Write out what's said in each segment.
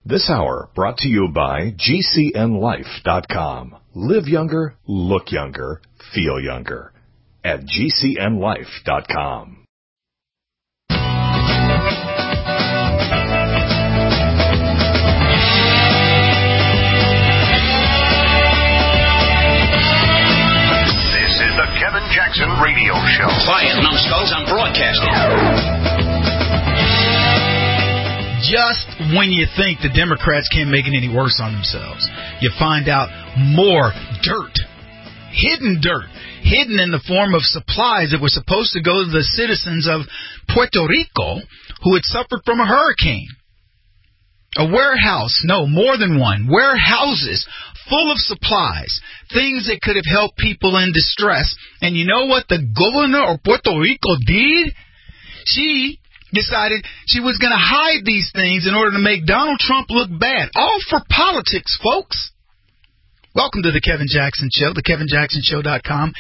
This hour brought to you by GCNLife.com. Live younger, look younger, feel younger. At GCNLife.com. This is the Kevin Jackson Radio Show. Quiet, numbskulls, I'm broadcasting. Just when you think the Democrats can't make it any worse on themselves, you find out more dirt, hidden in the form of supplies that were supposed to go to the citizens of Puerto Rico who had suffered from a hurricane. A warehouse, no, more than one, warehouses full of supplies, things that could have helped people in distress. And you know what the governor of Puerto Rico did? She decided she was going to hide these things in order to make Donald Trump look bad. All for politics, folks. Welcome to the Kevin Jackson Show, thekevinjacksonshow.com,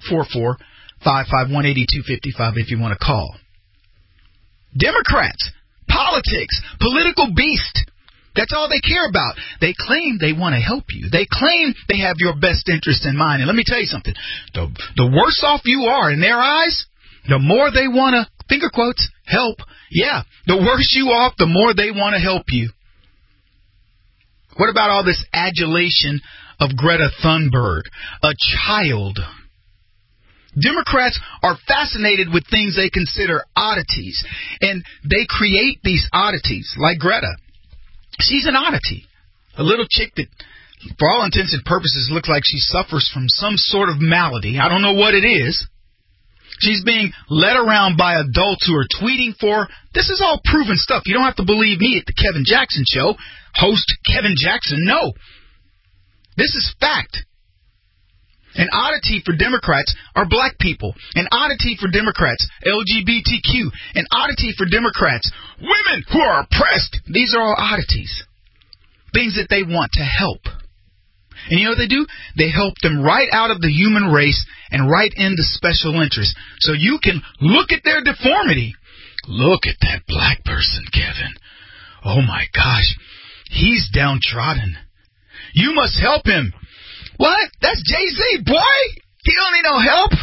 844-551-8255 if you want to call. Democrats, politics, political beast. That's all they care about. They claim they want to help you. They claim they have your best interest in mind. And let me tell you something. The worse off you are in their eyes, the more they want to, finger quotes, help. Yeah, the worse you off, the more they want to help you. What about all this adulation of Greta Thunberg, a child? Democrats are fascinated with things they consider oddities, and they create these oddities, like Greta. She's an oddity, a little chick that, for all intents and purposes, looks like she suffers from some sort of malady. I don't know what it is. She's being led around by adults who are tweeting for. This is all proven stuff. You don't have to believe me at the Kevin Jackson Show. Host Kevin Jackson. No. This is fact. An oddity for Democrats are black people. An oddity for Democrats, LGBTQ. An oddity for Democrats, women who are oppressed. These are all oddities. Things that they want to help. And you know what they do? They help them right out of the human race and right into special interest. So you can look at their deformity. Look at that black person, Kevin. Oh my gosh. He's downtrodden. You must help him. What? That's Jay-Z, boy. He don't need no help.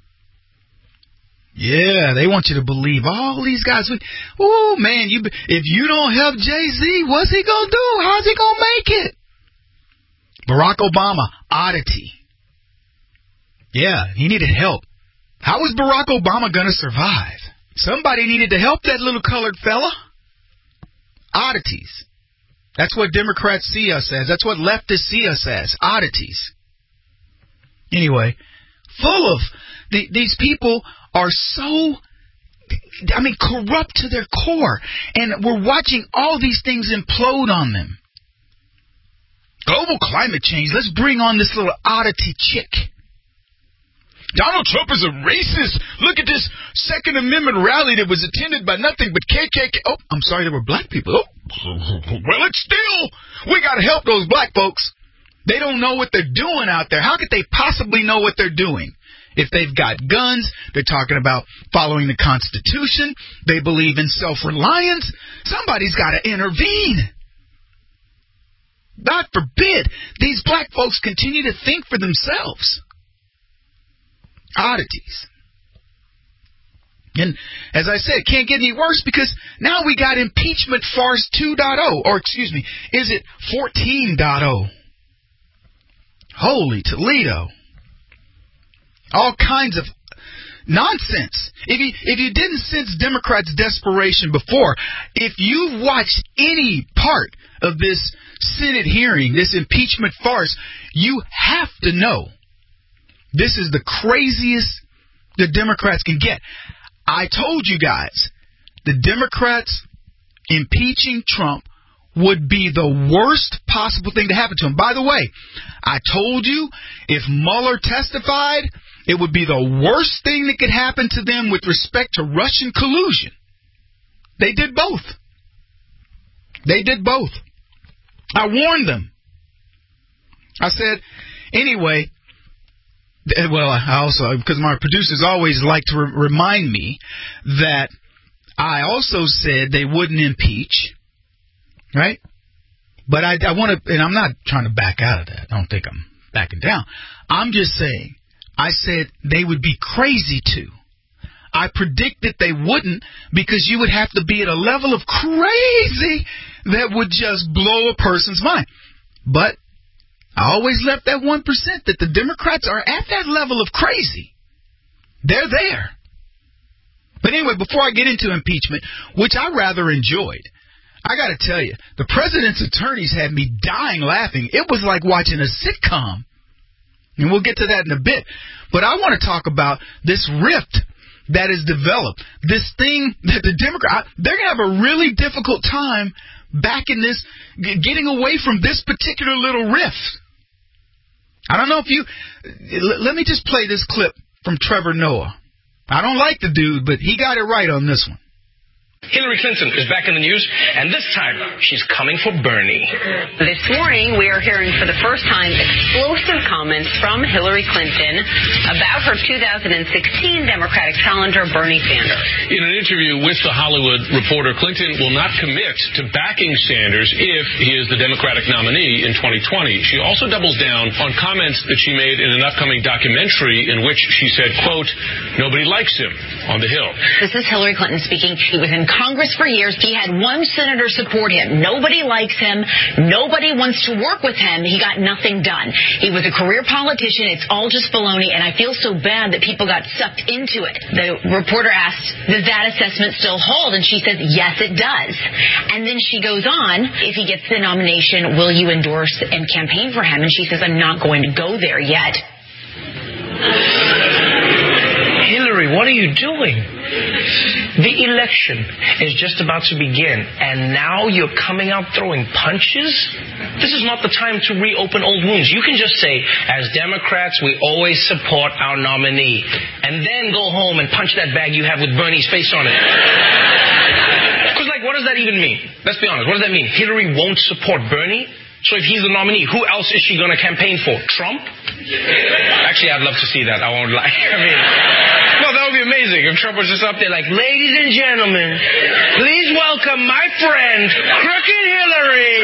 Yeah, they want you to believe all these guys. Oh, man, if you don't help Jay-Z, what's he going to do? How's he going to make it? Barack Obama, oddity. Yeah, he needed help. How was Barack Obama going to survive? Somebody needed to help that little colored fella. Oddities. That's what Democrats see us as. That's what leftists see us as. Oddities. Anyway, full of these people are so, corrupt to their core. And we're watching all these things implode on them. Global climate change. Let's bring on this little oddity chick. Donald Trump is a racist. Look at this Second Amendment rally that was attended by nothing but KKK. Oh, I'm sorry, there were black people. Oh, well, it's still, we got to help those black folks. They don't know what they're doing out there. How could they possibly know what they're doing? If they've got guns, they're talking about following the Constitution. They believe in self-reliance. Somebody's got to intervene. God forbid these black folks continue to think for themselves. Oddities. And as I said, it can't get any worse because now we got impeachment farce 2.0. Or excuse me, is it 14.0? Holy Toledo. All kinds of nonsense. If you didn't sense Democrats' desperation before, if you've watched any part of this Senate hearing, this impeachment farce, you have to know this is the craziest the Democrats can get. I told you guys, the Democrats impeaching Trump would be the worst possible thing to happen to him. By the way, I told you if Mueller testified, it would be the worst thing that could happen to them with respect to Russian collusion. They did both. They did both. I warned them. I said, anyway, well, I also, because my producers always like to remind me that I also said they wouldn't impeach, right? But I want to, and I'm not trying to back out of that. I don't think I'm backing down. I'm just saying, I said they would be crazy to. I predicted they wouldn't, because you would have to be at a level of crazy that would just blow a person's mind. But I always left that 1% that the Democrats are at that level of crazy. They're there. But anyway, before I get into impeachment, which I rather enjoyed, I got to tell you, the president's attorneys had me dying laughing. It was like watching a sitcom. And we'll get to that in a bit. But I want to talk about this rift that is developed. This thing that the Democrats, they're going to have a really difficult time back in this, getting away from this particular little rift. I don't know if you, let me just play this clip from Trevor Noah. I don't like the dude, but he got it right on this one. Hillary Clinton is back in the news, and this time she's coming for Bernie. This morning, we are hearing for the first time explosive comments from Hillary Clinton about her 2016 Democratic challenger, Bernie Sanders. In an interview with The Hollywood Reporter, Clinton will not commit to backing Sanders if he is the Democratic nominee in 2020. She also doubles down on comments that she made in an upcoming documentary in which she said, quote, nobody likes him on the Hill. This is Hillary Clinton speaking. She was in Congress for years. He had one senator support him. Nobody likes him. Nobody wants to work with him. He got nothing done. He was a career politician. It's all just baloney, and I feel so bad that people got sucked into it. The reporter asked, does that assessment still hold? And she says, yes, it does. And then she goes on, if he gets the nomination, will you endorse and campaign for him? And she says, I'm not going to go there yet. Hillary, what are you doing? The election is just about to begin, and now you're coming out throwing punches? This is not the time to reopen old wounds. You can just say, as Democrats, we always support our nominee, and then go home and punch that bag you have with Bernie's face on it. Because, what does that even mean? Let's be honest. What does that mean? Hillary won't support Bernie? So if he's the nominee, who else is she going to campaign for? Trump? Actually, I'd love to see that. I won't lie. No, that would be amazing if Trump was just up there like, ladies and gentlemen, please welcome my friend, Crooked Hillary.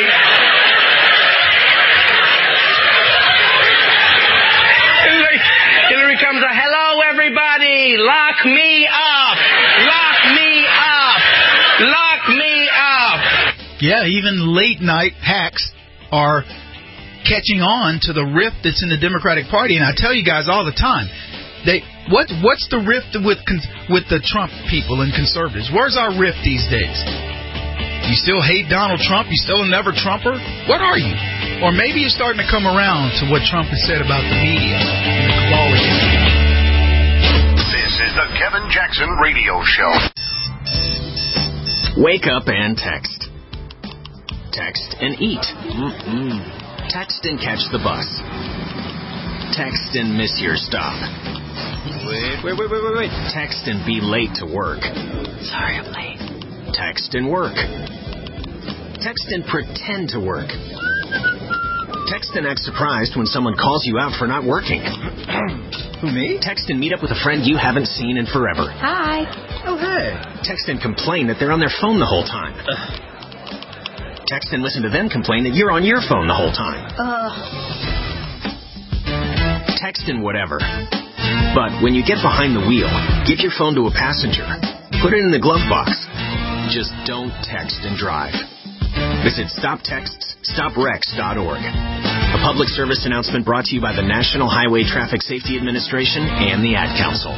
Hillary comes out, hello, everybody. Lock me up. Lock me up. Lock me up. Yeah, even late night hacks are catching on to the rift that's in the Democratic Party. And I tell you guys all the time, what's the rift with the Trump people and conservatives? Where's our rift these days? You still hate Donald Trump? You still a never Trumper? What are you? Or maybe you're starting to come around to what Trump has said about the media and the quality. This is the Kevin Jackson Radio Show. Wake up and text. Text and eat. Text and catch the bus. Text and miss your stop. Wait. Text and be late to work. Sorry, I'm late. Text and work. Text and pretend to work. Text and act surprised when someone calls you out for not working. Who, me? Text and meet up with a friend you haven't seen in forever. Hi. Oh, hey. Text and complain that they're on their phone the whole time. Text and listen to them complain that you're on your phone the whole time. Text and whatever. But when you get behind the wheel, give your phone to a passenger. Put it in the glove box. Just don't text and drive. Visit StopTextsStopWrecks.org. A public service announcement brought to you by the National Highway Traffic Safety Administration and the Ad Council.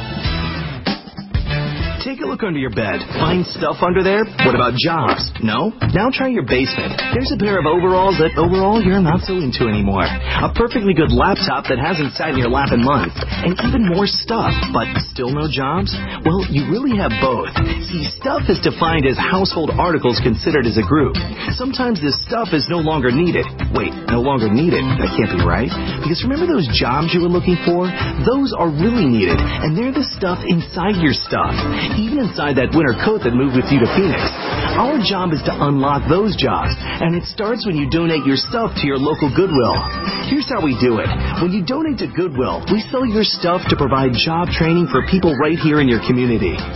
Take a look under your bed. Find stuff under there? What about jobs? No? Now try your basement. There's a pair of overalls that overall you're not so into anymore. A perfectly good laptop that hasn't sat in your lap in months. And even more stuff, but still no jobs? Well, you really have both. See, stuff is defined as household articles considered as a group. Sometimes this stuff is no longer needed. Wait, no longer needed? That can't be right. Because remember those jobs you were looking for? Those are really needed. And they're the stuff inside your stuff. Even inside that winter coat that moved with you to Phoenix. Our job is to unlock those jobs, and it starts when you donate your stuff to your local Goodwill. Here's how we do it. When you donate to Goodwill, we sell your stuff to provide job training for people right here in your community.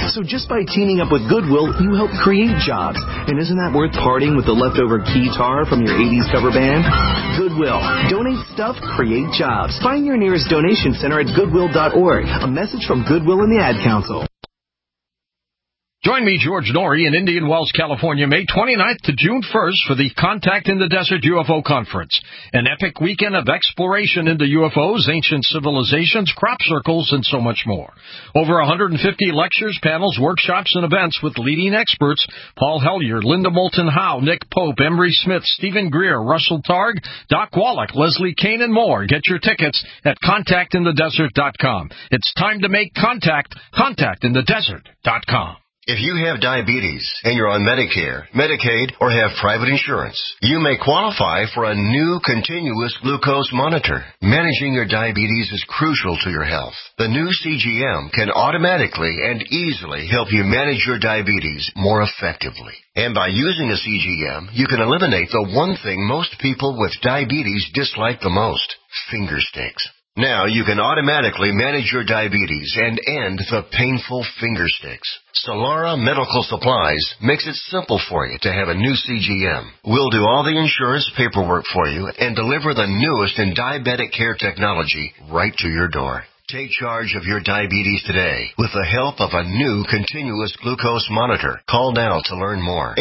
So just by teaming up with Goodwill, you help create jobs. And isn't that worth parting with the leftover guitar from your 80s cover band? Goodwill. Donate stuff, create jobs. Find your nearest donation center at goodwill.org. A message from Goodwill and the Ad Council. Join me, George Norrie, in Indian Wells, California, May 29th to June 1st for the Contact in the Desert UFO Conference, an epic weekend of exploration into UFOs, ancient civilizations, crop circles, and so much more. Over 150 lectures, panels, workshops, and events with leading experts: Paul Hellyer, Linda Moulton Howe, Nick Pope, Emery Smith, Stephen Greer, Russell Targ, Doc Wallach, Leslie Kane, and more. Get your tickets at contactinthedesert.com. It's time to make contact. Contactinthedesert.com. If you have diabetes and you're on Medicare, Medicaid, or have private insurance, you may qualify for a new continuous glucose monitor. Managing your diabetes is crucial to your health. The new CGM can automatically and easily help you manage your diabetes more effectively. And by using a CGM, you can eliminate the one thing most people with diabetes dislike the most: finger sticks. Now you can automatically manage your diabetes and end the painful finger sticks. Solara Medical Supplies makes it simple for you to have a new CGM. We'll do all the insurance paperwork for you and deliver the newest in diabetic care technology right to your door. Take charge of your diabetes today with the help of a new continuous glucose monitor. Call now to learn more.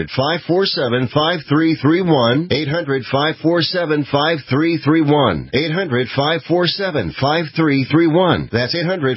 800-547-5331. 800-547-5331. 800-547-5331. That's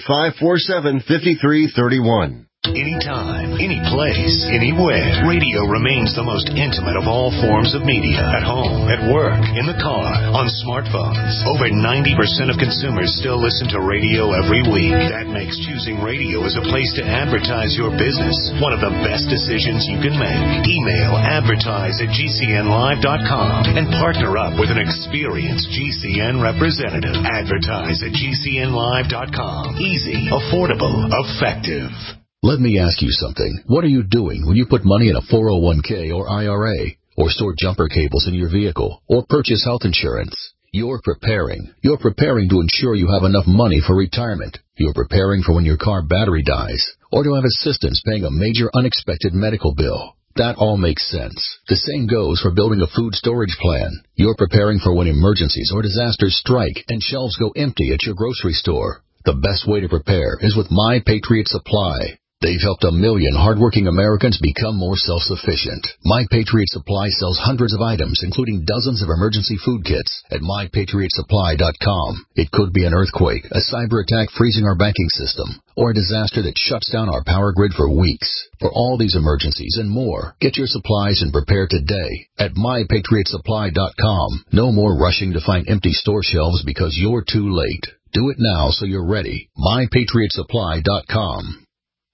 800-547-5331. Anytime, any place, anywhere. Radio remains the most intimate of all forms of media. At home, at work, in the car, on smartphones. Over 90% of consumers still listen to radio every week. That makes choosing radio as a place to advertise your business one of the best decisions you can make. Email advertise@gcnlive.com and partner up with an experienced GCN representative. Advertise at gcnlive.com. Easy, affordable, effective. Let me ask you something. What are you doing when you put money in a 401k or IRA, or store jumper cables in your vehicle, or purchase health insurance? You're preparing. You're preparing to ensure you have enough money for retirement. You're preparing for when your car battery dies, or to have assistance paying a major unexpected medical bill. That all makes sense. The same goes for building a food storage plan. You're preparing for when emergencies or disasters strike and shelves go empty at your grocery store. The best way to prepare is with My Patriot Supply. They've helped 1 million hardworking Americans become more self-sufficient. My Patriot Supply sells hundreds of items, including dozens of emergency food kits at MyPatriotSupply.com. It could be an earthquake, a cyber attack freezing our banking system, or a disaster that shuts down our power grid for weeks. For all these emergencies and more, get your supplies and prepare today at MyPatriotSupply.com. No more rushing to find empty store shelves because you're too late. Do it now so you're ready. MyPatriotSupply.com.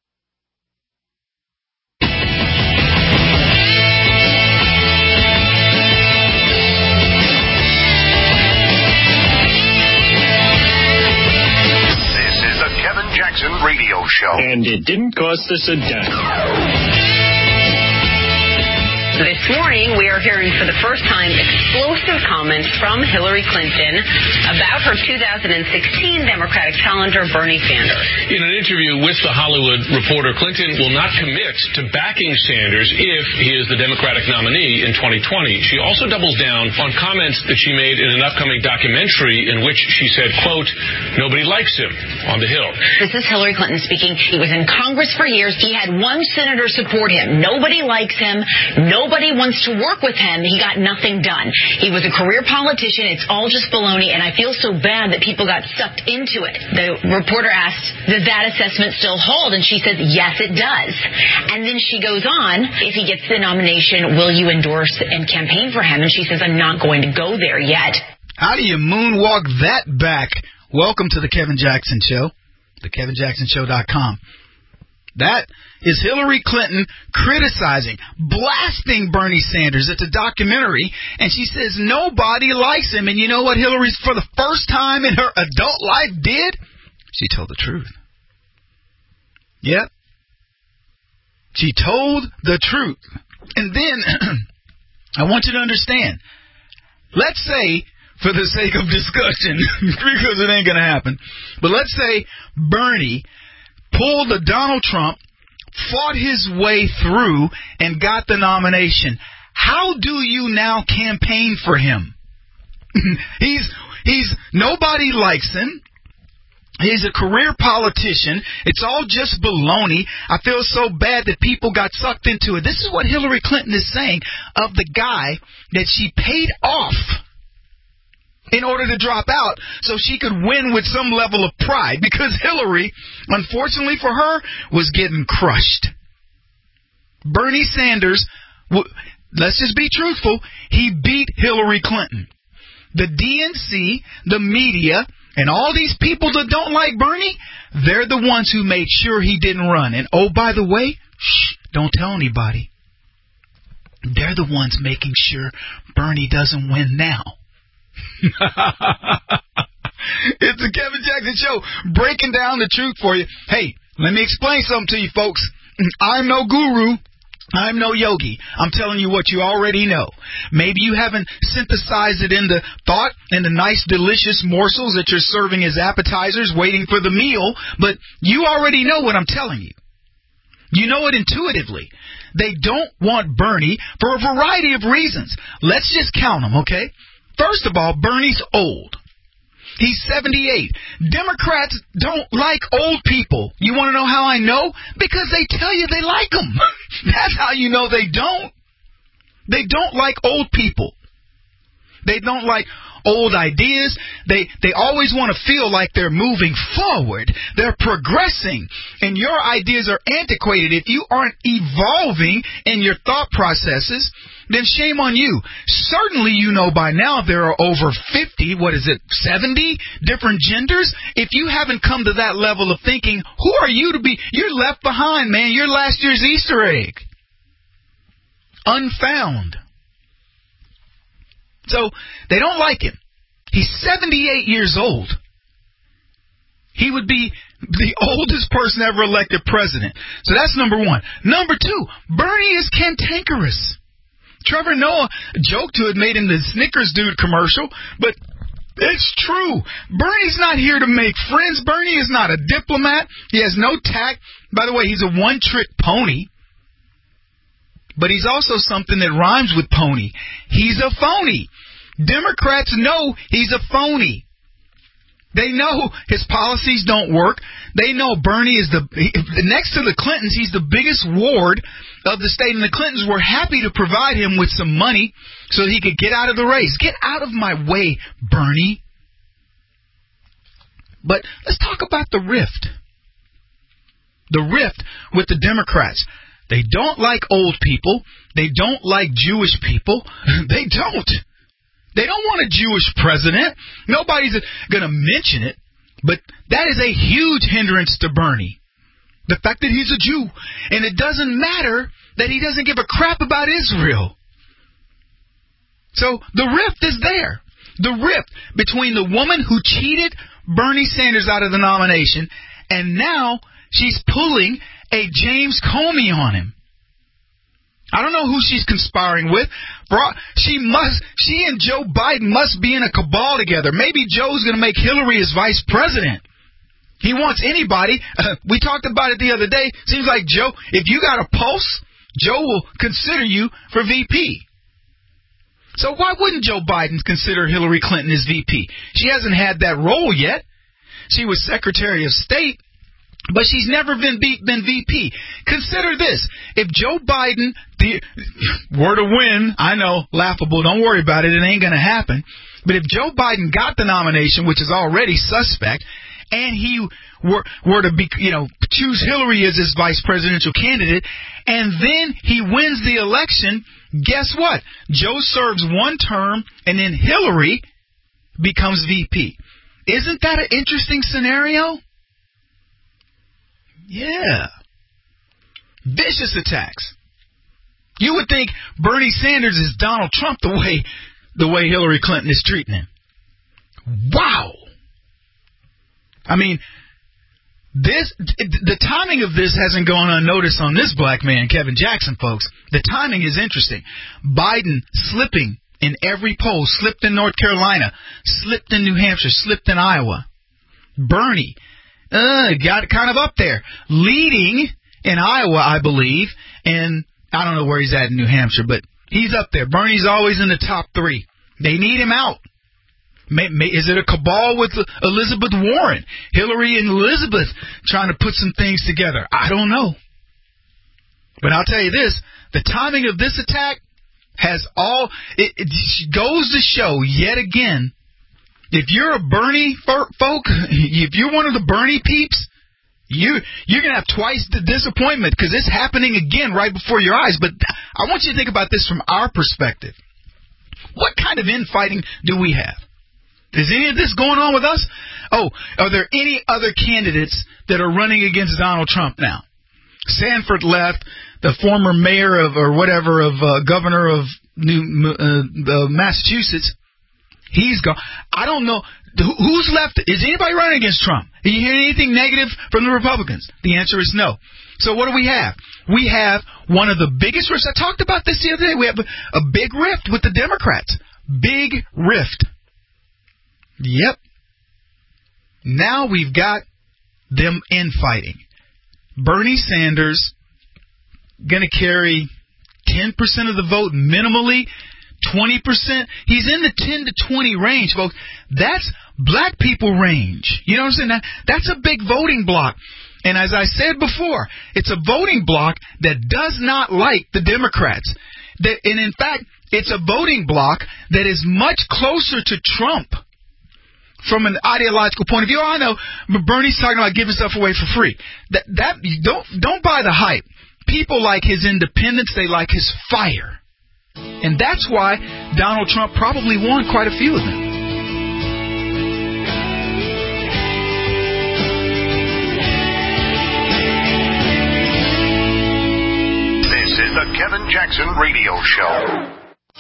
Jackson Radio Show. And it didn't cost us a dime. This morning, we are hearing for the first time explosive comments from Hillary Clinton about her 2016 Democratic challenger, Bernie Sanders. In an interview with The Hollywood Reporter, Clinton will not commit to backing Sanders if he is the Democratic nominee in 2020. She also doubles down on comments that she made in an upcoming documentary in which she said, quote, "Nobody likes him on the Hill." This is Hillary Clinton speaking. He was in Congress for years. He had one senator support him. Nobody likes him. Nobody wants to work with him. He got nothing done. He was a career politician. It's all just baloney, and I feel so bad that people got sucked into it. The reporter asked, does that assessment still hold? And she says, yes, it does. And then she goes on, if he gets the nomination, will you endorse and campaign for him? And she says, I'm not going to go there yet. How do you moonwalk that back? Welcome to the Kevin Jackson Show, thekevinjacksonshow.com. That is Hillary Clinton criticizing, blasting Bernie Sanders. It's a documentary, and she says nobody likes him. And you know what Hillary, for the first time in her adult life, did? She told the truth. Yep. She told the truth. And then, I want you to understand, let's say, for the sake of discussion, because it ain't going to happen, but let's say Bernie pulled a Donald Trump, fought his way through, and got the nomination. How do you now campaign for him? He's nobody likes him. He's a career politician. It's all just baloney. I feel so bad that people got sucked into it. This is what Hillary Clinton is saying of the guy that she paid off in order to drop out so she could win with some level of pride, because Hillary, unfortunately for her, was getting crushed. Bernie Sanders, let's just be truthful, he beat Hillary Clinton. The DNC, the media, and all these people that don't like Bernie, they're the ones who made sure he didn't run. And oh, by the way, don't tell anybody. They're the ones making sure Bernie doesn't win now. It's the Kevin Jackson Show, breaking down the truth for you. Hey, let me explain something to you folks. I'm no guru. I'm no yogi. I'm telling you what you already know. Maybe you haven't synthesized it into thought and the nice, delicious morsels that you're serving as appetizers waiting for the meal, but you already know what I'm telling you. You know it intuitively. They don't want Bernie for a variety of reasons. Let's just count them, okay? First of all, Bernie's old. He's 78. Democrats don't like old people. You want to know how I know? Because they tell you they like them. That's how you know they don't. They don't like old people. They don't like old ideas. They always want to feel like they're moving forward. They're progressing. And your ideas are antiquated. If you aren't evolving in your thought processes, then shame on you. Certainly you know by now there are over 50, 70 different genders. If you haven't come to that level of thinking, who are you to be? You're left behind, man. You're last year's Easter egg. Unfound. So they don't like him. He's 78 years old. He would be the oldest person ever elected president. So that's number one. Number two, Bernie is cantankerous. Trevor Noah joked to have made him the Snickers dude commercial, but it's true. Bernie's not here to make friends. Bernie is not a diplomat. He has no tact. By the way, he's a one-trick pony. But he's also something that rhymes with pony. He's a phony. Democrats know he's a phony. They know his policies don't work. They know Bernie is next to the Clintons, he's the biggest ward of the state. And the Clintons were happy to provide him with some money so he could get out of the race. Get out of my way, Bernie. But let's talk about the rift. The rift with the Democrats. They don't like old people. They don't like Jewish people. They don't. They don't want a Jewish president. Nobody's going to mention it. But that is a huge hindrance to Bernie. The fact that he's a Jew. And it doesn't matter that he doesn't give a crap about Israel. So the rift is there. The rift between the woman who cheated Bernie Sanders out of the nomination, and now she's pulling a James Comey on him. I don't know who she's conspiring with. She and Joe Biden must be in a cabal together. Maybe Joe's going to make Hillary his vice president. He wants anybody. We talked about it the other day. Seems like Joe, if you got a pulse, Joe will consider you for VP. So why wouldn't Joe Biden consider Hillary Clinton his VP? She hasn't had that role yet. She was Secretary of State, but she's never been VP. Consider this. If Joe Biden were to win, I know, laughable, don't worry about it, it ain't going to happen. But if Joe Biden got the nomination, which is already suspect, and he were to be, choose Hillary as his vice presidential candidate, and then he wins the election, guess what? Joe serves one term, and then Hillary becomes VP. Isn't that an interesting scenario? Yeah. Vicious attacks. You would think Bernie Sanders is Donald Trump the way Hillary Clinton is treating him. Wow. I mean, the timing of this hasn't gone unnoticed on this black man, Kevin Jackson, folks. The timing is interesting. Biden slipping in every poll, slipped in North Carolina, slipped in New Hampshire, slipped in Iowa. Bernie got it kind of up there. Leading in Iowa, I believe, and I don't know where he's at in New Hampshire, but he's up there. Bernie's always in the top 3. They need him out. Is it a cabal with Elizabeth Warren? Hillary and Elizabeth trying to put some things together? I don't know. But I'll tell you this, the timing of this attack has it goes to show yet again, if you're a Bernie folk, if you're one of the Bernie peeps, you're going to have twice the disappointment because it's happening again right before your eyes. But I want you to think about this from our perspective. What kind of infighting do we have? Is any of this going on with us? Oh, are there any other candidates that are running against Donald Trump now? Sanford left, the former mayor of, or whatever, of governor of Massachusetts. He's gone. I don't know. Who's left? Is anybody running against Trump? Are you hearing anything negative from the Republicans? The answer is no. So what do we have? We have one of the biggest rifts. I talked about this the other day. We have a big rift with the Democrats. Big rift. Yep. Now we've got them infighting. Bernie Sanders going to carry 10% of the vote minimally, 20%. He's in the 10 to 20 range, folks. That's black people range. You know what I'm saying? That's a big voting block. And as I said before, it's a voting block that does not like the Democrats. And in fact, it's a voting block that is much closer to Trump from an ideological point of view. I know Bernie's talking about giving stuff away for free. Don't buy the hype. People like his independence. They like his fire. And that's why Donald Trump probably won quite a few of them. This is the Kevin Jackson Radio Show.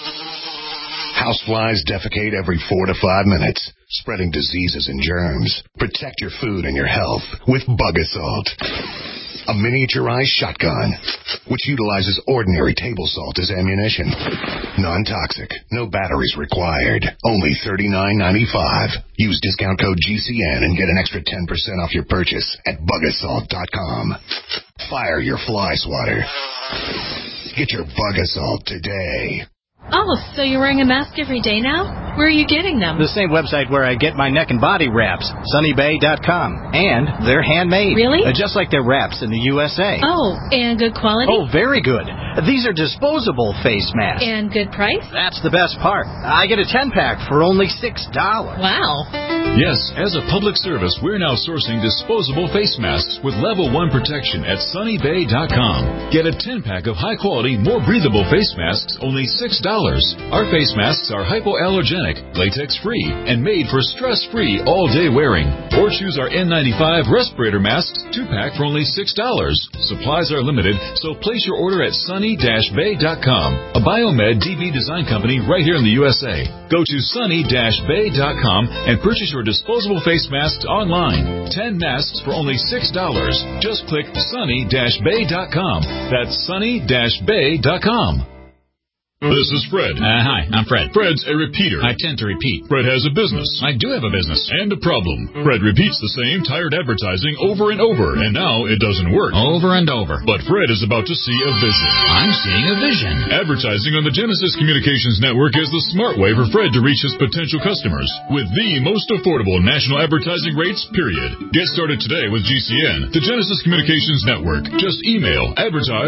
Houseflies defecate every 4 to 5 minutes, spreading diseases and germs. Protect your food and your health with Bug Assault. A miniaturized shotgun, which utilizes ordinary table salt as ammunition. Non-toxic, no batteries required. Only $39.95. Use discount code GCN and get an extra 10% off your purchase at bugassault.com. Fire your fly swatter. Get your Bug Assault today. Oh, so you're wearing a mask every day now? Where are you getting them? The same website where I get my neck and body wraps, sunnybay.com. And they're handmade. Really? Just like their wraps in the USA. Oh, and good quality? Oh, very good. These are disposable face masks. And good price? That's the best part. I get a 10-pack for only $6. Wow. Yes, as a public service, we're now sourcing disposable face masks with level 1 protection at sunnybay.com. Get a 10-pack of high-quality, more breathable face masks, only $6. Our face masks are hypoallergenic, latex-free, and made for stress-free all-day wearing. Or choose our N95 respirator masks 2-pack for only $6. Supplies are limited, so place your order at sunny-bay.com, a Biomed DB design company right here in the USA. Go to sunny-bay.com and purchase your disposable face masks online. 10 masks for only $6. Just click sunny-bay.com. That's sunny-bay.com. This is Fred. Hi, I'm Fred. Fred's a repeater. I tend to repeat. Fred has a business. I do have a business. And a problem. Fred repeats the same tired advertising over and over, and now it doesn't work. Over and over. But Fred is about to see a vision. I'm seeing a vision. Advertising on the Genesis Communications Network is the smart way for Fred to reach his potential customers with the most affordable national advertising rates, period. Get started today with GCN, the Genesis Communications Network. Just email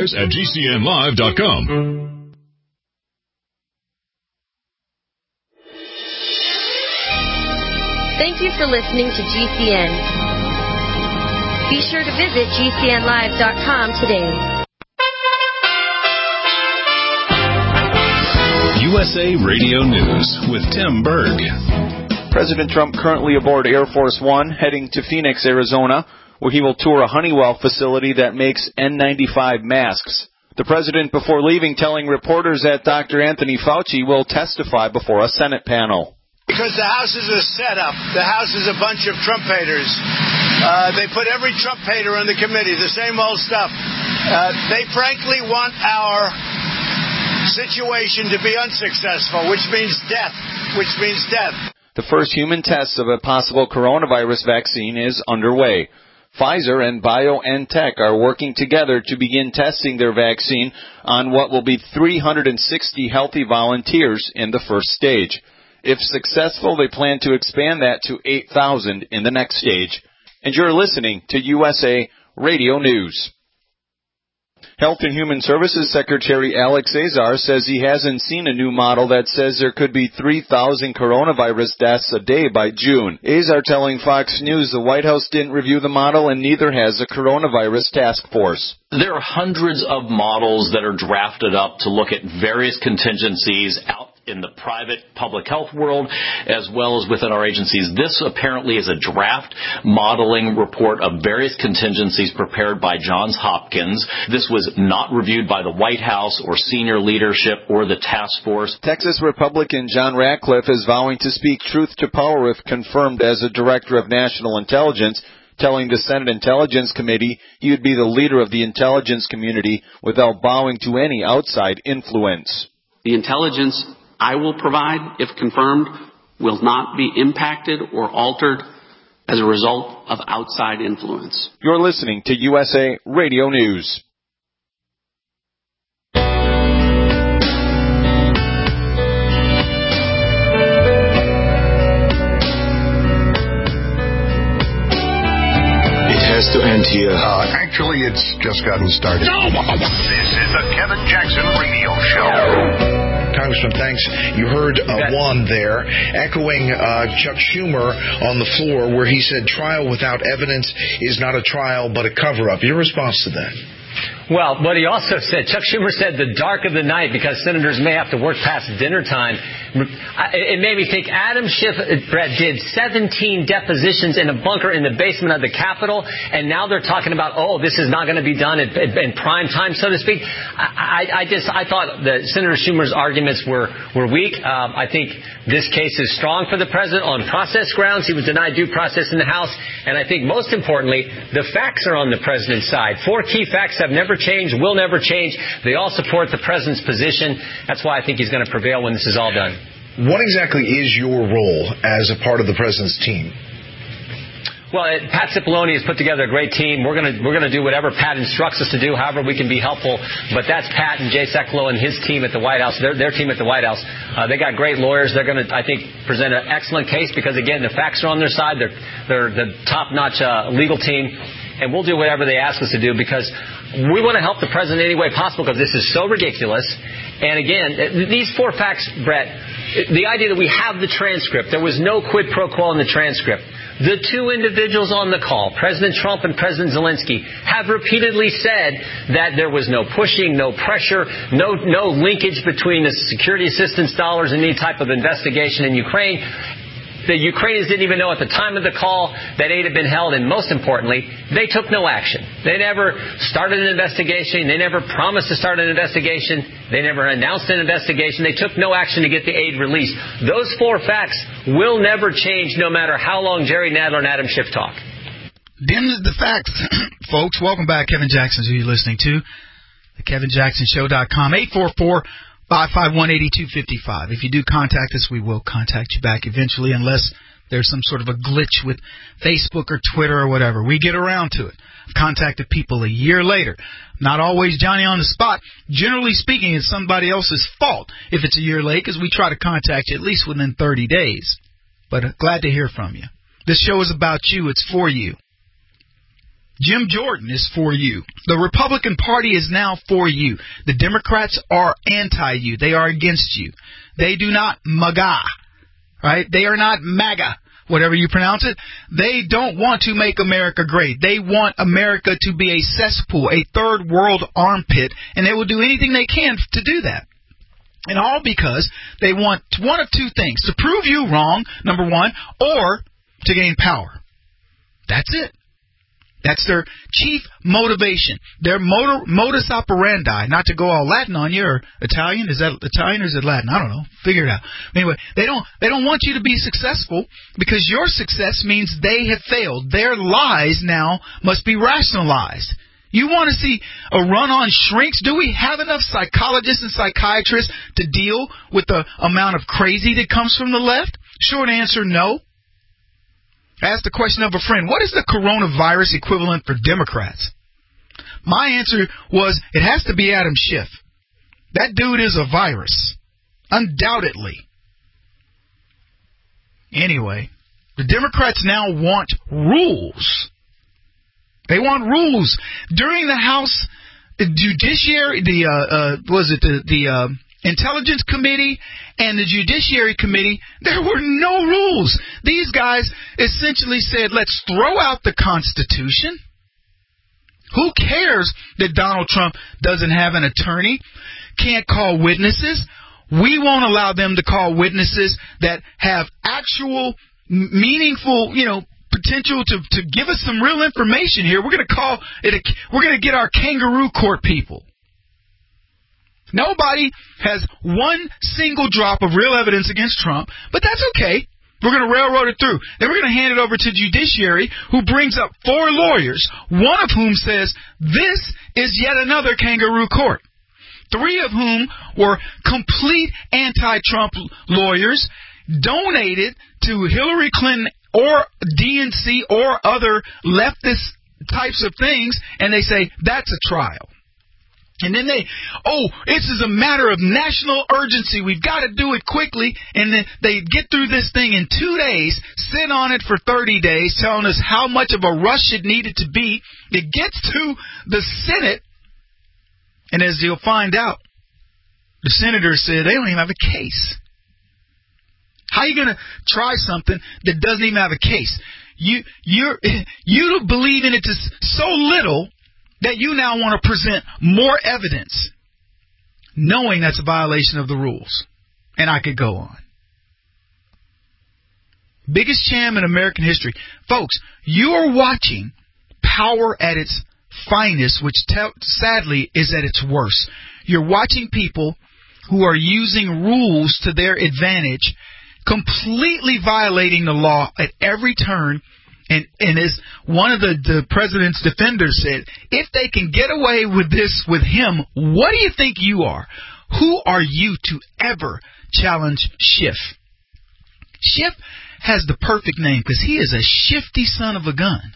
advertise@gcnlive.com. Thank you for listening to GCN. Be sure to visit GCNlive.com today. USA Radio News with Tim Berg. President Trump currently aboard Air Force One, heading to Phoenix, Arizona, where he will tour a Honeywell facility that makes N95 masks. The president, before leaving, telling reporters that Dr. Anthony Fauci will testify before a Senate panel. Because the House is a setup. The House is a bunch of Trump haters. They put every Trump hater on the committee, the same old stuff. They frankly want our situation to be unsuccessful, which means death. The first human test of a possible coronavirus vaccine is underway. Pfizer and BioNTech are working together to begin testing their vaccine on what will be 360 healthy volunteers in the first stage. If successful, they plan to expand that to 8,000 in the next stage. And you're listening to USA Radio News. Health and Human Services Secretary Alex Azar says he hasn't seen a new model that says there could be 3,000 coronavirus deaths a day by June. Azar telling Fox News the White House didn't review the model and neither has the coronavirus task force. There are hundreds of models that are drafted up to look at various contingencies out in the private public health world as well as within our agencies. This apparently is a draft modeling report of various contingencies prepared by Johns Hopkins. This was not reviewed by the White House or senior leadership or the task force. Texas Republican John Ratcliffe is vowing to speak truth to power if confirmed as a director of national intelligence, telling the Senate Intelligence Committee he would be the leader of the intelligence community without bowing to any outside influence. The intelligence I will provide, if confirmed, will not be impacted or altered as a result of outside influence. You're listening to USA Radio News. It has to end here. Actually, it's just gotten started. No! This is the Kevin Jackson Radio Show. Congressman, thanks. You heard Juan there echoing Chuck Schumer on the floor where he said trial without evidence is not a trial but a cover-up. Your response to that? Well, what he also said, Chuck Schumer said the dark of the night because senators may have to work past dinner time. It made me think Adam Schiff, Brett, did 17 depositions in a bunker in the basement of the Capitol, and now they're talking about, this is not going to be done in prime time, so to speak. I thought that Senator Schumer's arguments were weak. I think this case is strong for the president on process grounds. He was denied due process in the House, and I think most importantly, the facts are on the president's side. 4 key facts have never changed, will never change. They all support the president's position. That's why I think he's going to prevail when this is all done. What exactly is your role as a part of the president's team? Well, Pat Cipollone has put together a great team. We're going to do whatever Pat instructs us to do, however we can be helpful. But that's Pat and Jay Sekulow and his team at the White House, their team at the White House. They got great lawyers. They're going to, I think, present an excellent case because, again, the facts are on their side. They're the top-notch legal team. And we'll do whatever they ask us to do because we want to help the president any way possible because this is so ridiculous. And again, these 4 facts, Brett, the idea that we have the transcript, there was no quid pro quo in the transcript. The 2 individuals on the call, President Trump and President Zelensky, have repeatedly said that there was no pushing, no pressure, no linkage between the security assistance dollars and any type of investigation in Ukraine. The Ukrainians didn't even know at the time of the call that aid had been held, and most importantly, they took no action. They never started an investigation. They never promised to start an investigation. They never announced an investigation. They took no action to get the aid released. Those 4 facts will never change no matter how long Jerry Nadler and Adam Schiff talk. Them is the facts, folks. Welcome back. Kevin Jackson, who you're listening to. The KevinJacksonShow.com, 844-551-8255. If you do contact us, we will contact you back eventually unless there's some sort of a glitch with Facebook or Twitter or whatever. We get around to it. I've contacted people a year later. Not always Johnny on the spot. Generally speaking, it's somebody else's fault if it's a year late because we try to contact you at least within 30 days. But glad to hear from you. This show is about you. It's for you. Jim Jordan is for you. The Republican Party is now for you. The Democrats are anti-you. They are against you. They do not MAGA, right? They are not MAGA, whatever you pronounce it. They don't want to make America great. They want America to be a cesspool, a third world armpit, and they will do anything they can to do that. And all because they want one of 2 things, to prove you wrong, number 1, or to gain power. That's it. That's their chief motivation. Their modus operandi, not to go all Latin on you or Italian. Is that Italian or is it Latin? I don't know. Figure it out. Anyway, they don't want you to be successful because your success means they have failed. Their lies now must be rationalized. You want to see a run on shrinks? Do we have enough psychologists and psychiatrists to deal with the amount of crazy that comes from the left? Short answer, no. I asked the question of a friend, what is the coronavirus equivalent for Democrats? My answer was, it has to be Adam Schiff. That dude is a virus. Undoubtedly. Anyway, the Democrats now want rules. They want rules. During the House Judiciary, the Intelligence Committee and the Judiciary Committee, there were no rules. These guys essentially said, let's throw out the Constitution. Who cares that Donald Trump doesn't have an attorney, can't call witnesses? We won't allow them to call witnesses that have actual, meaningful, potential to give us some real information here. We're going to call it we're going to get our kangaroo court people. Nobody has one single drop of real evidence against Trump, but that's okay. We're going to railroad it through. Then we're going to hand it over to Judiciary, who brings up 4 lawyers, one of whom says this is yet another kangaroo court. 3 of whom were complete anti-Trump lawyers, donated to Hillary Clinton or DNC or other leftist types of things, and they say that's a trial. And then this is a matter of national urgency. We've got to do it quickly. And then they get through this thing in 2 days, sit on it for 30 days, telling us how much of a rush it needed to be. It gets to the Senate, and as you'll find out, the senators said they don't even have a case. How are you going to try something that doesn't even have a case? You believe in it so little that you now want to present more evidence, knowing that's a violation of the rules. And I could go on. Biggest sham in American history. Folks, you are watching power at its finest, which sadly is at its worst. You're watching people who are using rules to their advantage, completely violating the law at every turn. And as one of the president's defenders said, if they can get away with this with him, what do you think you are? Who are you to ever challenge Schiff? Schiff has the perfect name because he is a shifty son of a gun.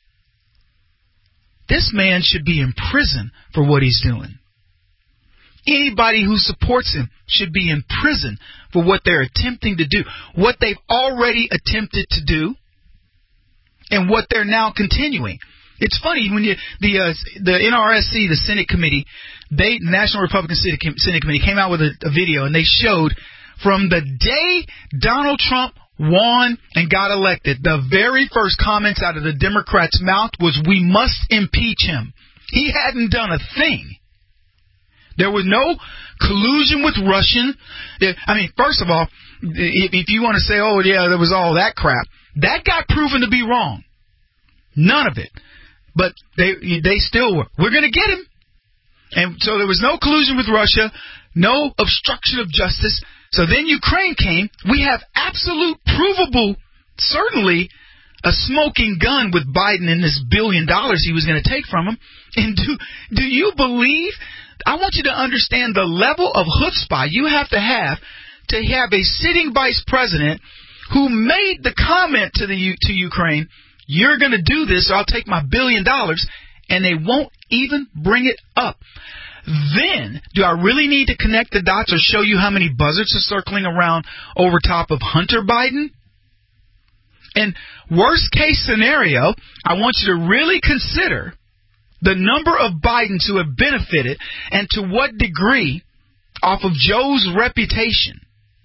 This man should be in prison for what he's doing. Anybody who supports him should be in prison for what they're attempting to do, what they've already attempted to do, and what they're now continuing. It's funny when the NRSC, the Senate Committee, National Republican Senate Committee, came out with a video, and they showed from the day Donald Trump won and got elected, the very first comments out of the Democrats' mouth was, "We must impeach him." He hadn't done a thing. There was no collusion with Russian. I mean, first of all, if you want to say, oh, yeah, there was all that crap, that got proven to be wrong. None of it. But they still were. We're going to get him. And so there was no collusion with Russia, no obstruction of justice. So then Ukraine came. We have absolute provable, certainly a smoking gun with Biden and this $1 billion he was going to take from him. And do you believe? I want you to understand the level of chutzpah you have to have a sitting vice president who made the comment to Ukraine, you're going to do this or I'll take my $1 billion, and they won't even bring it up. Then, do I really need to connect the dots or show you how many buzzards are circling around over top of Hunter Biden? And worst case scenario, I want you to really consider the number of Bidens who have benefited and to what degree off of Joe's reputation.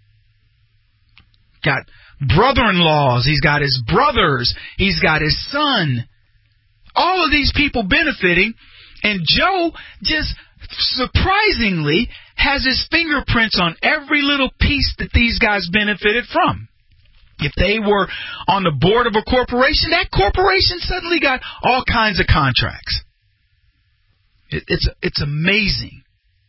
Got brother-in-laws, he's got his brothers, he's got his son. All of these people benefiting, and Joe just surprisingly has his fingerprints on every little piece that these guys benefited from. If they were on the board of a corporation, that corporation suddenly got all kinds of contracts. It's amazing.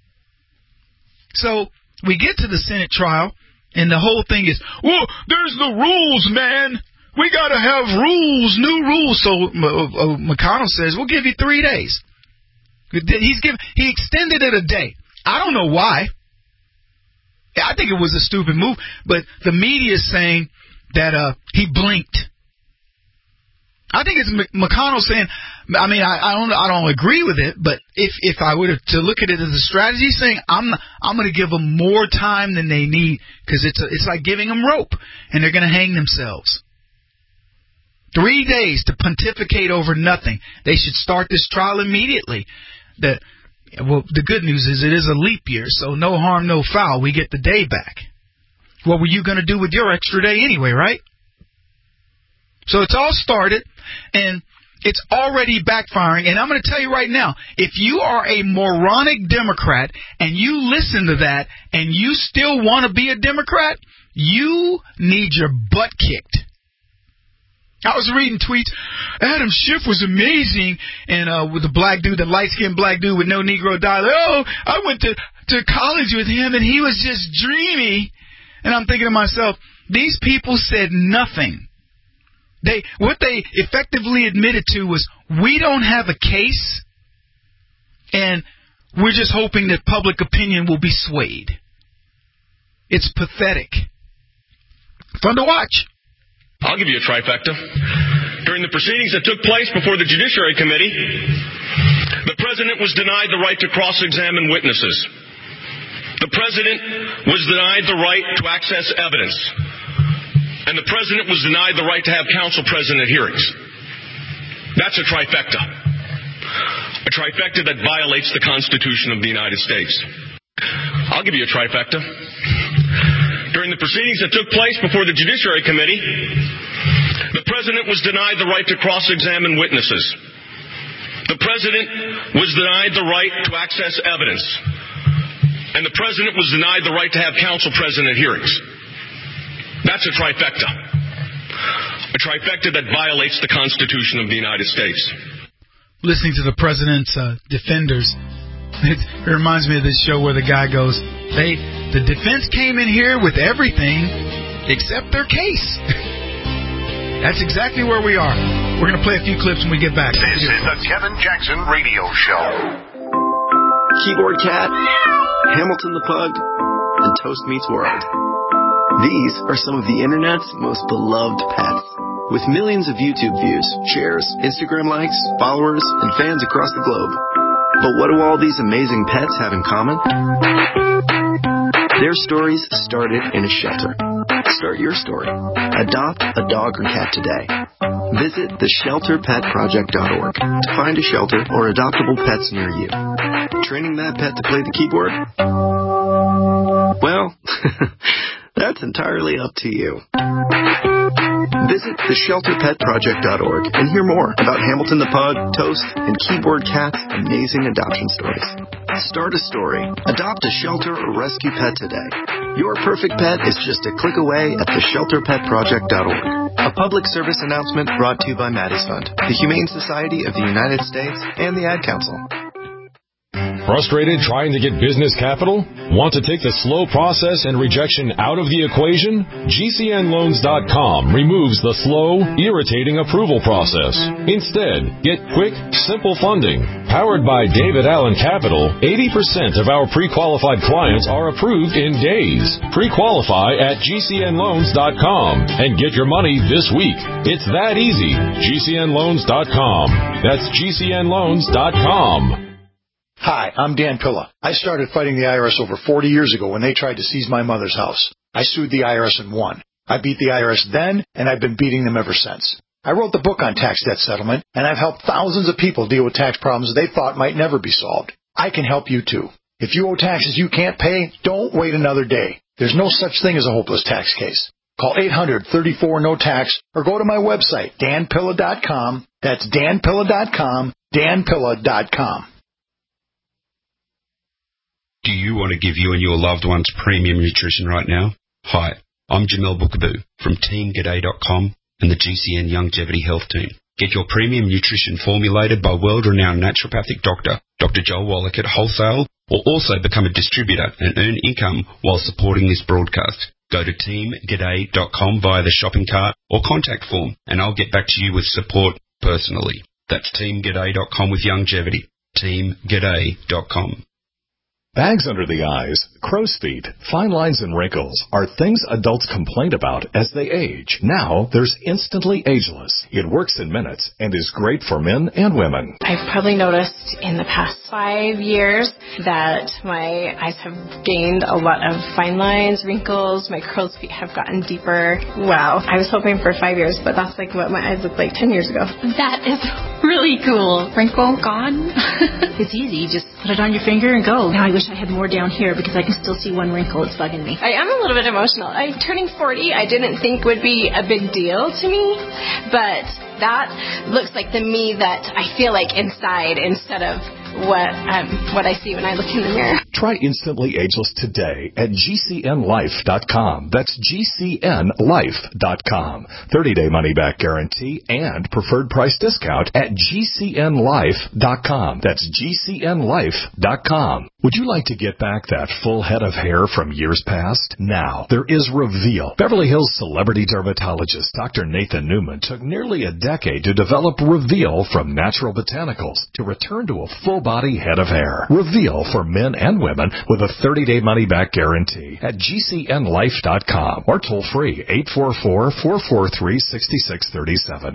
So we get to the Senate trial, and the whole thing is, well, there's the rules, man. We got to have rules, new rules. So McConnell says, we'll give you 3 days. He extended it a day. I don't know why. I think it was a stupid move, but the media is saying that he blinked. I think it's McConnell saying, I mean, I don't agree with it, but if I were to look at it as a strategy, saying I'm going to give them more time than they need, because it's like giving them rope, and they're going to hang themselves. 3 days to pontificate over nothing. They should start this trial immediately. The good news is it is a leap year, so no harm, no foul. We get the day back. What were you going to do with your extra day anyway, right? So it's all started, and it's already backfiring. And I'm going to tell you right now, if you are a moronic Democrat and you listen to that and you still want to be a Democrat, you need your butt kicked. I was reading tweets. Adam Schiff was amazing, and with the black dude, the light-skinned black dude with no Negro dialect. Oh, I went to college with him, and he was just dreamy. And I'm thinking to myself, these people said nothing. What they effectively admitted to was, we don't have a case, and we're just hoping that public opinion will be swayed. It's pathetic. Fun to watch. I'll give you a trifecta. During the proceedings that took place before the Judiciary Committee, the President was denied the right to cross-examine witnesses. The President was denied the right to access evidence. And the President was denied the right to have counsel present at hearings. That's a trifecta. A trifecta that violates the Constitution of the United States. I'll give you a trifecta. During the proceedings that took place before the Judiciary Committee, the President was denied the right to cross-examine witnesses. The President was denied the right to access evidence. And the President was denied the right to have counsel present at hearings. That's a trifecta. A trifecta that violates the Constitution of the United States. Listening to the President's defenders, it reminds me of this show where the guy goes, the defense came in here with everything except their case. That's exactly where we are. We're going to play a few clips when we get back. This is the Kevin Jackson Radio Show. Keyboard Cat, Hamilton the Pug, and Toast Meets World. These are some of the internet's most beloved pets. With millions of YouTube views, shares, Instagram likes, followers, and fans across the globe. But what do all these amazing pets have in common? Their stories started in a shelter. Start your story. Adopt a dog or cat today. Visit theshelterpetproject.org to find a shelter or adoptable pets near you. Training that pet to play the keyboard? Well, that's entirely up to you. Visit theshelterpetproject.org and hear more about Hamilton the Pug, Toast, and Keyboard Cat's amazing adoption stories. Start a story. Adopt a shelter or rescue pet today. Your perfect pet is just a click away at theshelterpetproject.org. A public service announcement brought to you by Maddie's Fund, the Humane Society of the United States, and the Ad Council. Frustrated trying to get business capital? Want to take the slow process and rejection out of the equation? GCNloans.com removes the slow, irritating approval process. Instead, get quick, simple funding. Powered by David Allen Capital, 80% of our pre-qualified clients are approved in days. Pre-qualify at GCNloans.com and get your money this week. It's that easy. GCNloans.com. That's GCNloans.com. Hi, I'm Dan Pilla. I started fighting the IRS over 40 years ago when they tried to seize my mother's house. I sued the IRS and won. I beat the IRS then, and I've been beating them ever since. I wrote the book on tax debt settlement, and I've helped thousands of people deal with tax problems they thought might never be solved. I can help you too. If you owe taxes you can't pay, don't wait another day. There's no such thing as a hopeless tax case. Call 800-34-NO-TAX or go to my website, danpilla.com. That's danpilla.com, danpilla.com. Do you want to give you and your loved ones premium nutrition right now? Hi, I'm Jamel Bookaboo from TeamGaday.com and the GCN Longevity Health Team. Get your premium nutrition formulated by world-renowned naturopathic doctor, Dr. Joel Wallach at wholesale, or also become a distributor and earn income while supporting this broadcast. Go to TeamGaday.com via the shopping cart or contact form, and I'll get back to you with support personally. That's TeamGaday.com with longevity. TeamGaday.com. Bags under the eyes, crow's feet, fine lines and wrinkles are things adults complain about as they age. Now there's Instantly Ageless. It works in minutes and is great for men and women. I've probably noticed in the past 5 years that my eyes have gained a lot of fine lines, wrinkles, my crow's feet have gotten deeper. Wow. I was hoping for 5 years, but that's like what my eyes looked like 10 years ago. That is really cool. Wrinkle gone? It's easy. You just put it on your finger and go. Now I wish I had more down here because I can still see one wrinkle. It's bugging me. I am a little bit emotional. I'm turning 40. I didn't think would be a big deal to me, but that looks like the me that I feel like inside instead of what I see when I look in the mirror. Try Instantly Ageless today at GCNLife.com. That's GCNLife.com. 30-day money-back guarantee and preferred price discount at GCNLife.com. That's GCNLife.com. Would you like to get back that full head of hair from years past? Now, there is Reveal. Beverly Hills celebrity dermatologist Dr. Nathan Newman took nearly a decade to develop Reveal from natural botanicals to return to a full-body head of hair. Reveal for men and women with a 30-day money-back guarantee at GCNLife.com or toll-free 844-443-6637.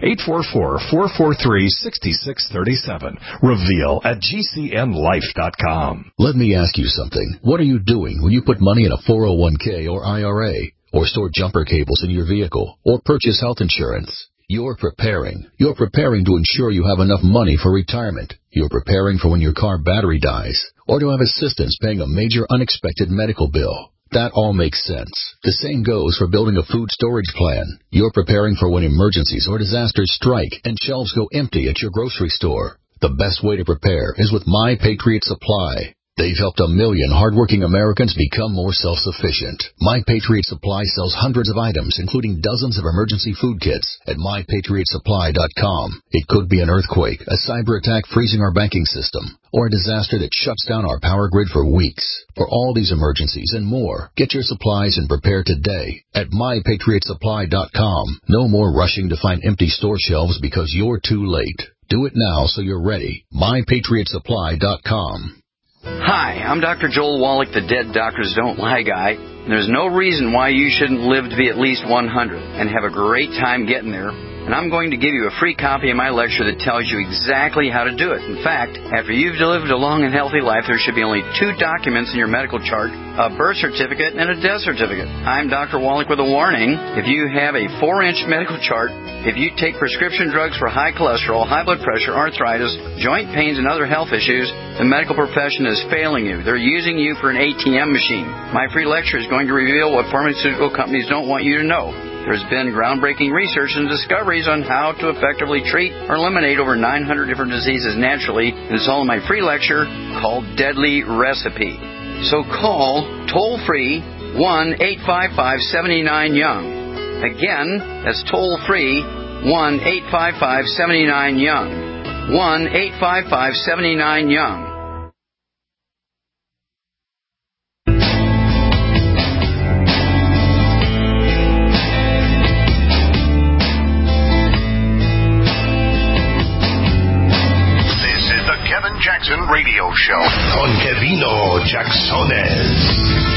844-443-6637. Reveal at GCNLife.com. Let me ask you something. What are you doing when you put money in a 401k or IRA, or store jumper cables in your vehicle, or purchase health insurance? You're preparing. You're preparing to ensure you have enough money for retirement. You're preparing for when your car battery dies, or to have assistance paying a major unexpected medical bill. That all makes sense. The same goes for building a food storage plan. You're preparing for when emergencies or disasters strike and shelves go empty at your grocery store. The best way to prepare is with My Patriot Supply. They've helped 1 million hardworking Americans become more self-sufficient. My Patriot Supply sells hundreds of items, including dozens of emergency food kits at MyPatriotSupply.com. It could be an earthquake, a cyber attack freezing our banking system, or a disaster that shuts down our power grid for weeks. For all these emergencies and more, get your supplies and prepare today at MyPatriotSupply.com. No more rushing to find empty store shelves because you're too late. Do it now so you're ready. MyPatriotSupply.com. Hi, I'm Dr. Joel Wallach, the Dead Doctors Don't Lie guy. There's no reason why you shouldn't live to be at least 100 and have a great time getting there. And I'm going to give you a free copy of my lecture that tells you exactly how to do it. In fact, after you've lived a long and healthy life, there should be only 2 documents in your medical chart, a birth certificate and a death certificate. I'm Dr. Wallach with a warning. If you have a 4-inch medical chart, if you take prescription drugs for high cholesterol, high blood pressure, arthritis, joint pains, and other health issues, the medical profession is failing you. They're using you for an ATM machine. My free lecture is going to reveal what pharmaceutical companies don't want you to know. There's been groundbreaking research and discoveries on how to effectively treat or eliminate over 900 different diseases naturally, and it's all in my free lecture called Deadly Recipe. So call toll-free 1-855-79-YOUNG. Again, that's toll-free 1-855-79-YOUNG. 1-855-79-YOUNG. Jackson Radio Show con Kevino Jacksones.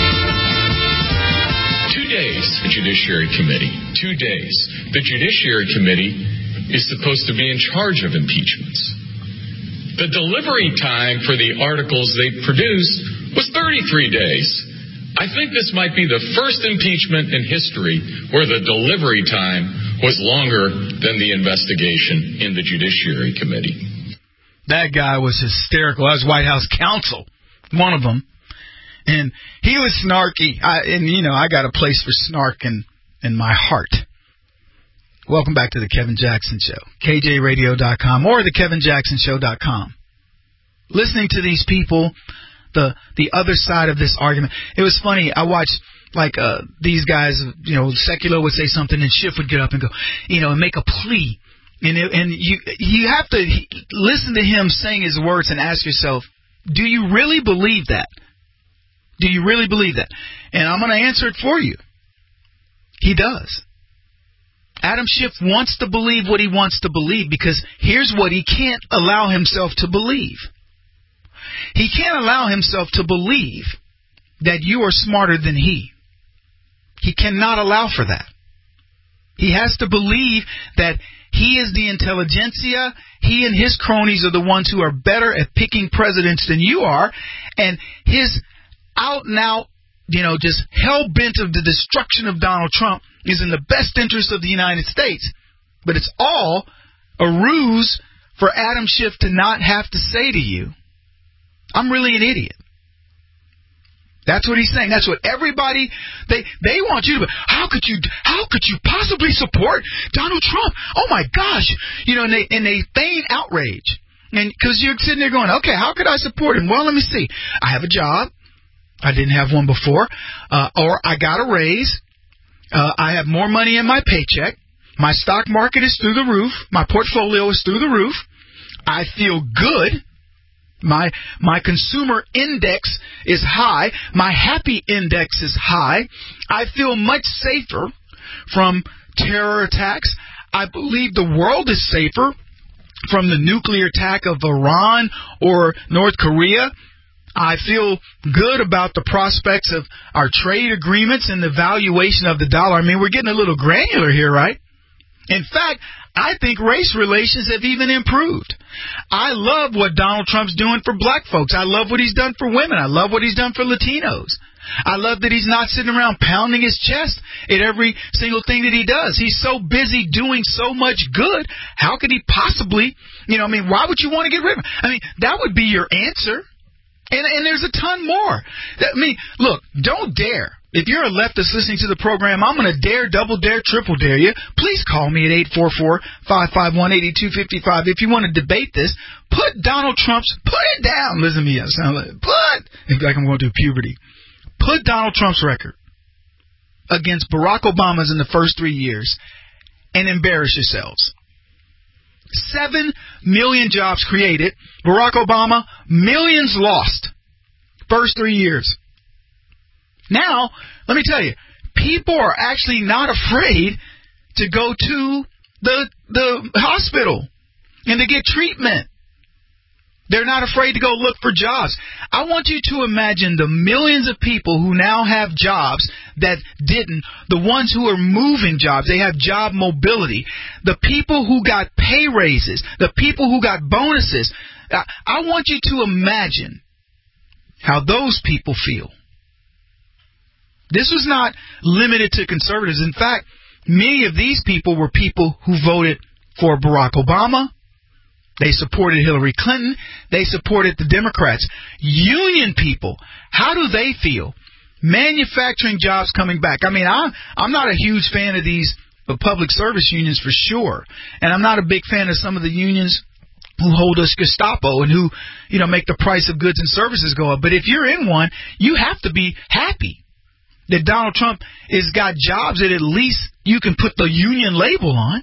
2 days, the Judiciary Committee. 2 days. The Judiciary Committee is supposed to be in charge of impeachments. The delivery time for the articles they produced was 33 days. I think this might be the first impeachment in history where the delivery time was longer than the investigation in the Judiciary Committee. That guy was hysterical. That was White House counsel, one of them. And he was snarky. I got a place for snark in my heart. Welcome back to the Kevin Jackson Show. KJRadio.com or the KevinJacksonShow.com. Listening to these people, the other side of this argument. It was funny. I watched these guys, Secular would say something and Schiff would get up and go, and make a plea. And you have to listen to him saying his words and ask yourself, do you really believe that? Do you really believe that? And I'm going to answer it for you. He does. Adam Schiff wants to believe what he wants to believe because here's what he can't allow himself to believe. He can't allow himself to believe that you are smarter than he. He cannot allow for that. He has to believe that he is the intelligentsia. He and his cronies are the ones who are better at picking presidents than you are. And his out and out, just hell-bent of the destruction of Donald Trump is in the best interest of the United States. But it's all a ruse for Adam Schiff to not have to say to you, I'm really an idiot. That's what he's saying. That's what everybody, they want you to, how could you possibly support Donald Trump? Oh my gosh. And they feign outrage. And because you're sitting there going, okay, how could I support him? Well, let me see. I have a job. I didn't have one before. Or I got a raise. I have more money in my paycheck. My stock market is through the roof. My portfolio is through the roof. I feel good. My consumer index is high. My happy index is high. I feel much safer from terror attacks. I believe the world is safer from the nuclear attack of Iran or North Korea. I feel good about the prospects of our trade agreements and the valuation of the dollar. I mean, we're getting a little granular here, right? In fact, I think race relations have even improved. I love what Donald Trump's doing for black folks. I love what he's done for women. I love what he's done for Latinos. I love that he's not sitting around pounding his chest at every single thing that he does. He's so busy doing so much good. How could he possibly, why would you want to get rid of him? I mean, that would be your answer. And there's a ton more. Look, don't dare. If you're a leftist listening to the program, I'm going to dare, double dare, triple dare you. Please call me at 844-551-8255. If you want to debate this, put it down. Listen to me. I sound like I'm going through puberty. Put Donald Trump's record against Barack Obama's in the first 3 years and embarrass yourselves. 7 million jobs created. Barack Obama, millions lost. First 3 years. Now, let me tell you, people are actually not afraid to go to the hospital and to get treatment. They're not afraid to go look for jobs. I want you to imagine the millions of people who now have jobs that didn't, the ones who are moving jobs, they have job mobility, the people who got pay raises, the people who got bonuses. I want you to imagine how those people feel. This was not limited to conservatives. In fact, many of these people were people who voted for Barack Obama. They supported Hillary Clinton. They supported the Democrats. Union people, how do they feel? Manufacturing jobs coming back. I mean, I'm not a huge fan of these public service unions for sure. And I'm not a big fan of some of the unions who hold us Gestapo and who, make the price of goods and services go up. But if you're in one, you have to be happy that Donald Trump has got jobs that at least you can put the union label on.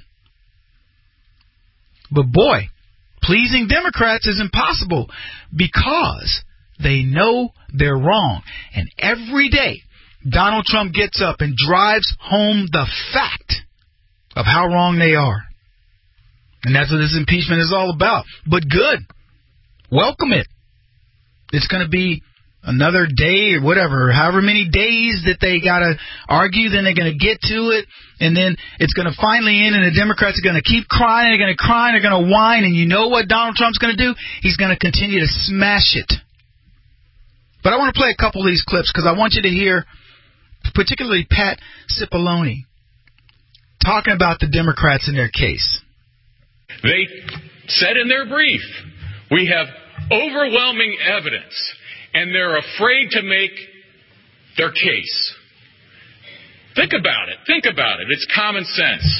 But boy, pleasing Democrats is impossible because they know they're wrong. And every day, Donald Trump gets up and drives home the fact of how wrong they are. And that's what this impeachment is all about. But good. Welcome it. It's going to be another day or whatever, however many days that they got to argue, then they're going to get to it, and then it's going to finally end, and the Democrats are going to keep crying, they're going to cry, and they're going to whine, and you know what Donald Trump's going to do? He's going to continue to smash it. But I want to play a couple of these clips because I want you to hear particularly Pat Cipollone talking about the Democrats and their case. They said in their brief, we have overwhelming evidence, and they're afraid to make their case. Think about it. It's common sense.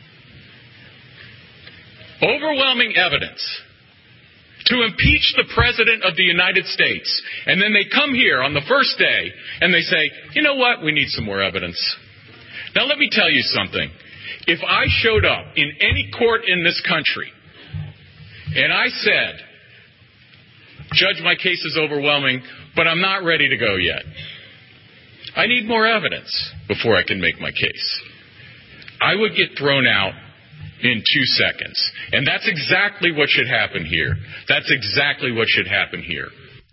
Overwhelming evidence to impeach the President of the United States. And then they come here on the first day and they say, you know what? We need some more evidence. Now let me tell you something. If I showed up in any court in this country and I said, Judge, my case is overwhelming, but I'm not ready to go yet. I need more evidence before I can make my case. I would get thrown out in 2 seconds. And that's exactly what should happen here.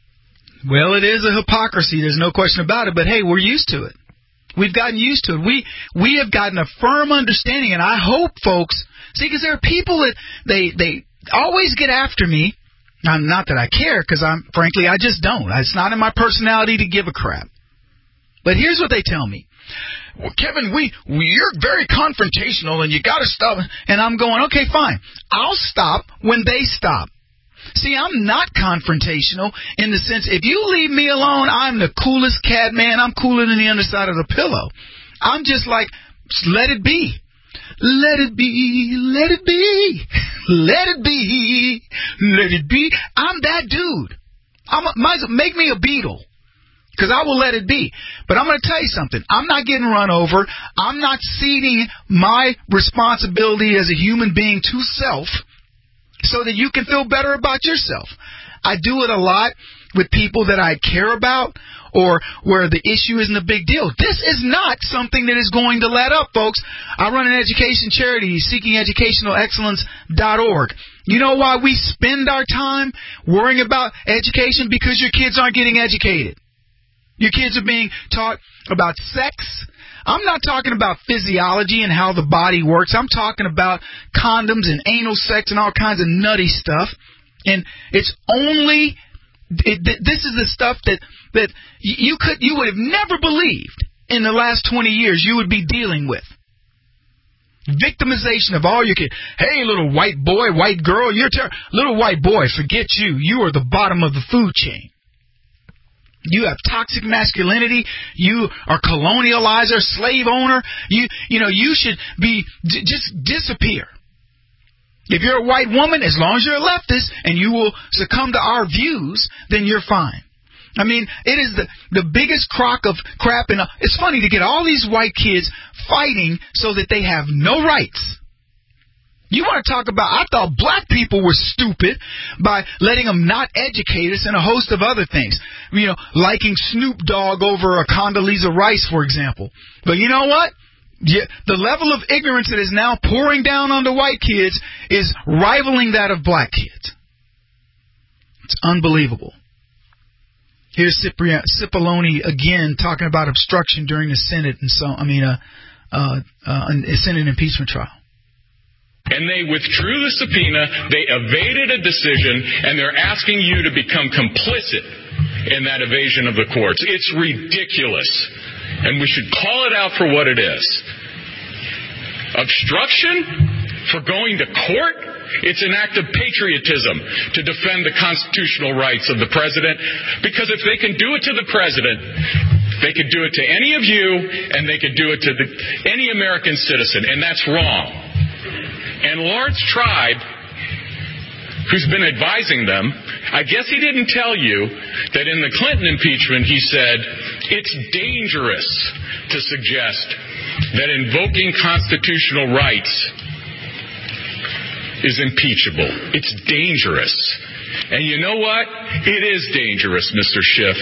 Well, it is a hypocrisy. There's no question about it. But, hey, we're used to it. We've gotten used to it. We have gotten a firm understanding, and I hope, folks, see, because there are people that they always get after me. Not that I care, because frankly, I just don't. It's not in my personality to give a crap. But here's what they tell me. Well, Kevin, you're very confrontational, and you got to stop. And I'm going, okay, fine. I'll stop when they stop. See, I'm not confrontational in the sense, if you leave me alone, I'm the coolest cat, man. I'm cooler than the underside of the pillow. I'm just like, let it be. Let it be, let it be, let it be, let it be. I'm that dude. Make me a Beatle, because I will let it be. But I'm going to tell you something. I'm not getting run over. I'm not ceding my responsibility as a human being to self so that you can feel better about yourself. I do it a lot with people that I care about, or where the issue isn't a big deal. This is not something that is going to let up, folks. I run an education charity, seekingeducationalexcellence.org. You know why we spend our time worrying about education? Because your kids aren't getting educated. Your kids are being taught about sex. I'm not talking about physiology and how the body works. I'm talking about condoms and anal sex and all kinds of nutty stuff. And it's only... this is the stuff that you would have never believed in the last 20 years you would be dealing with. Victimization of all your kids. Hey, little white boy, white girl, you're little white boy, forget you. You are the bottom of the food chain. You have toxic masculinity. You are colonializer, slave owner. You should be just disappear. If you're a white woman, as long as you're a leftist and you will succumb to our views, then you're fine. I mean, it is the biggest crock of crap. And it's funny to get all these white kids fighting so that they have no rights. You want to talk about, I thought black people were stupid by letting them not educate us and a host of other things. You know, liking Snoop Dogg over a Condoleezza Rice, for example. But you know what? Yeah, the level of ignorance that is now pouring down onto white kids is rivaling that of black kids. It's unbelievable. Here's Cipollone again talking about obstruction during the Senate Senate impeachment trial. And they withdrew the subpoena, they evaded a decision, and they're asking you to become complicit in that evasion of the courts. It's ridiculous. And we should call it out for what it is. Obstruction for going to court? It's an act of patriotism to defend the constitutional rights of the president. Because if they can do it to the president, they could do it to any of you, and they could do it to any American citizen. And that's wrong. And Lawrence Tribe, who's been advising them, I guess he didn't tell you that in the Clinton impeachment he said it's dangerous to suggest that invoking constitutional rights is impeachable. It's dangerous. And you know what? It is dangerous, Mr. Schiff.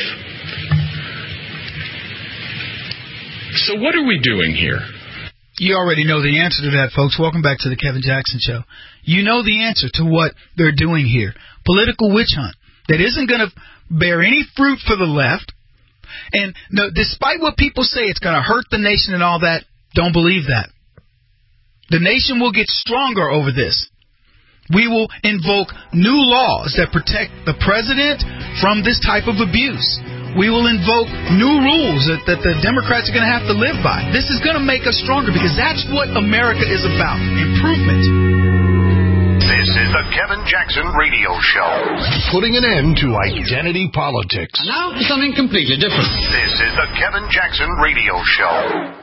So what are we doing here? You already know the answer to that, folks. Welcome back to the Kevin Jackson Show. You know the answer to what they're doing here. Political witch hunt that isn't going to bear any fruit for the left. And no, despite what people say it's going to hurt the nation and all that, don't believe that. The nation will get stronger over this. We will invoke new laws that protect the president from this type of abuse. We will invoke new rules that the Democrats are going to have to live by. This is going to make us stronger because that's what America is about. Improvement. This is the Kevin Jackson Radio Show. Putting an end to identity politics. Now for something completely different. This is the Kevin Jackson Radio Show.